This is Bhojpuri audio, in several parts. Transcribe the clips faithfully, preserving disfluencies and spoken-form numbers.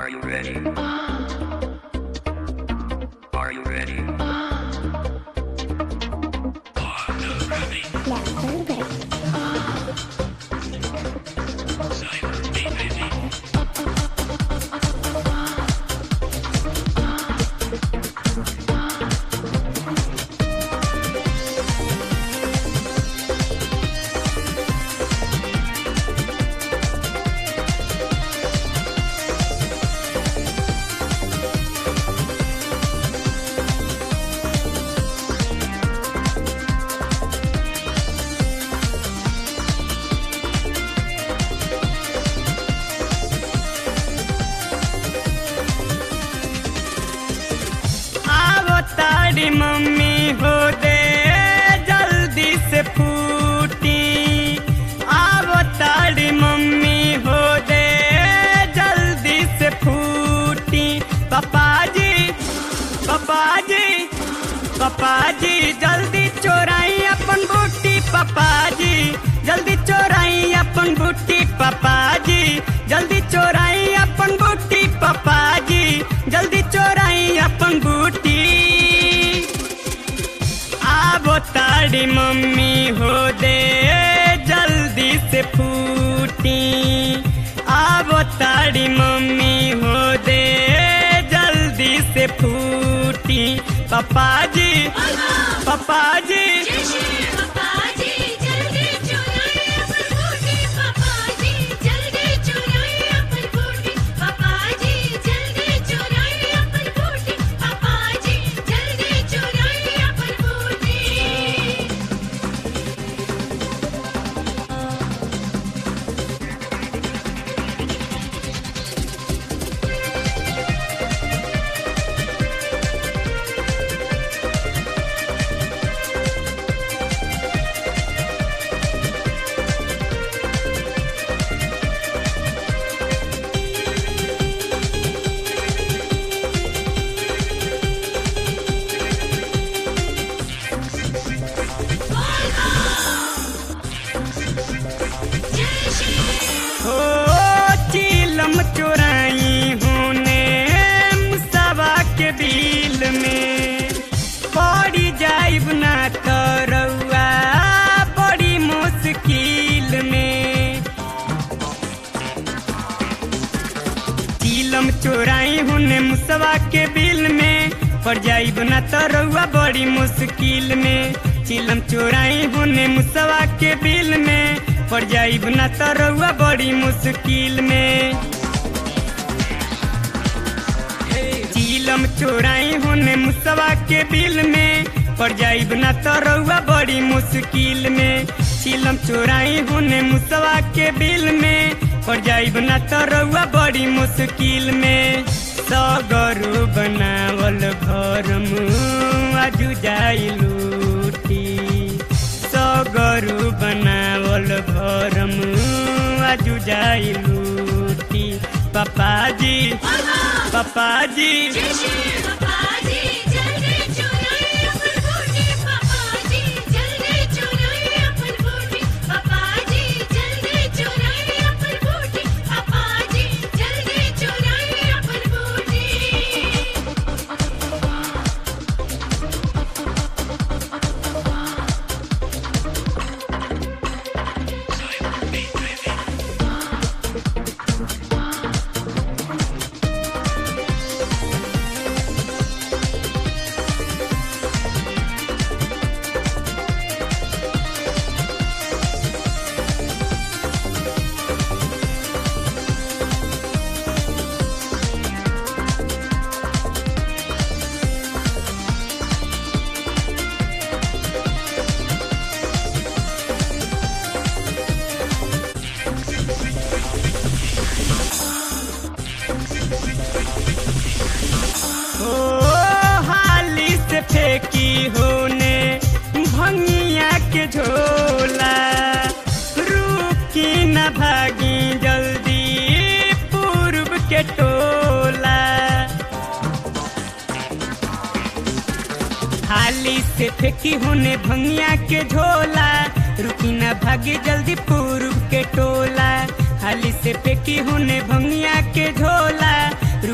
Are you ready? Are you ready? Mummy हो दे जल्दी से फूटी आवो ताड़ी मम्मी हो दे जल्दी से फूटी पापा जी पापा जी पापा जी जल्दी चोराई अपन बूटी पापा जी जल्दी चोराई अपन बूटी पापा जी जल्दी चोराई अपन बूटी पापा जी जल्दी चोराई अपन बूटी आवो ताड़ी मम्मी हो दे जल्दी से फूटी आवो ताड़ी मम्मी हो दे जल्दी से फूटी पापा जी पापा जी चोराई होने मुसवा के बिल में पड़ी जाइब ना तो रउआ बड़ी मुश्किल में चीलम चोराई होने मुसवा के बिल में पड़ जाइब ना तो रउआ बड़ी मुश्किल में चीलम चोराई होने मुसवा के बिल में पड़ जाइब ना तो रउआ बड़ी मुश्किल में चीलम चोराई होने मुसवा के बिल में पड़ जाइब ना तो रउआ बड़ी मुश्किल में चीलम चोराई होने मुसवा के बिल में पड़ जाइब ना तो रउआ बड़ी मुश्किल में सगरू बनावल घर आजू जाई लूटी सगरू बनावल घर आजू जाई लूटी पापा जी पापा जी फेंकी होने भंगिया के झोला रुकी न भागी जल्दी पूर्व के टोला हाली से फेंकी होने भंगिया के झोला रुकी न भागी जल्दी पूर्व के टोला हाली से फेंकी होने भंगिया के झोला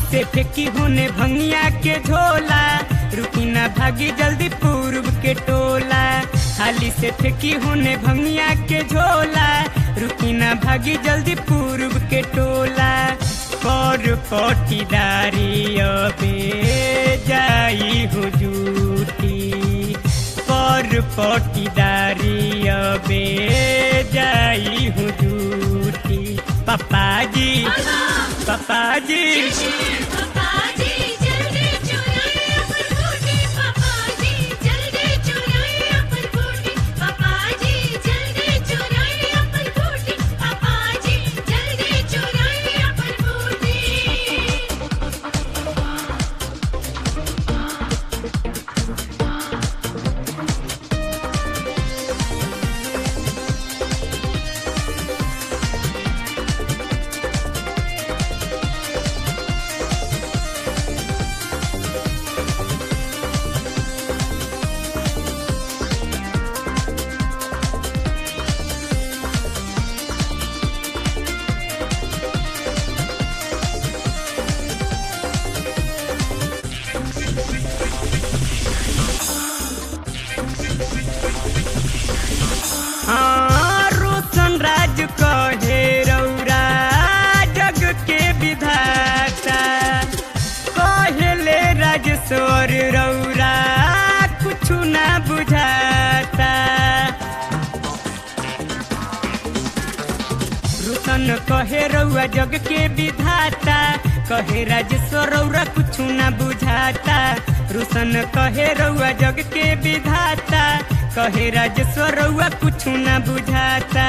से फेंकी होने भंगिया के झोला, रुकी ना भागी जल्दी पूर्व के टोला। थाली से फेंकी होने भंगिया के झोला, रुकी ना भागी जल्दी पूर्व के टोला। कर पटीदारी अबे जाई हो जूठी, कर पटीदारी अबे जाई हो जूठी। पापा जी पापा जी हाँ, रोशन राज कहे रौरा जग के विधाता, कहले राजेश्वर रौरा कुछ ना बुझाता। रोशन कहे रौरा जग के विधाता, कहे राजेश्वर रौरा कुछ ना बुझाता। रोशन कहे रौरा जग के विधाता, कहे राजेश्वर रउआ कुछ ना बुझाता।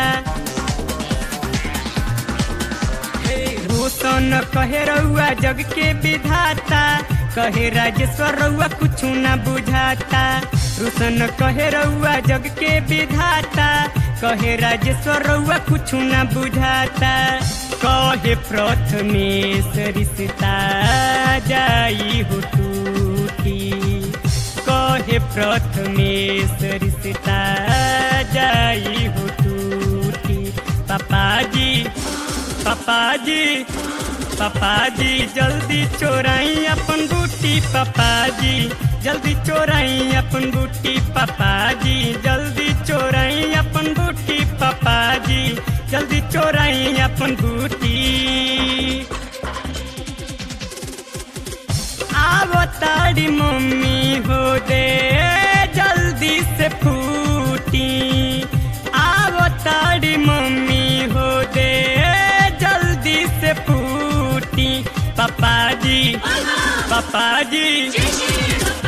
रोशन कहे रउआ जग के विधाता, कहे राजेश्वर रउआ कुछ ना बुझाता। रोशन कहे रउआ जग के विधाता, कहे राजेश्वर रउआ कुछ ना बुझाता। कहे प्रथमेश रिश्ता जाई हो टूटी, कहे प्रथमेश रिश्ता जाई हो टूटी। पापा जी पापा जी पापा जी जल्दी चोराई अपन बूटी, पापा जी जल्दी चोराई अपन बूटी। पापा जी जल्दी चोराई अपन बूटी, पापा जी जल्दी चोराई अपन बूटी। आवो ताड़ी मम्मी हो दे जल्दी से फूटी, आवो ताड़ी मम्मी हो दे जल्दी से फूटी। पापा जी पापा जी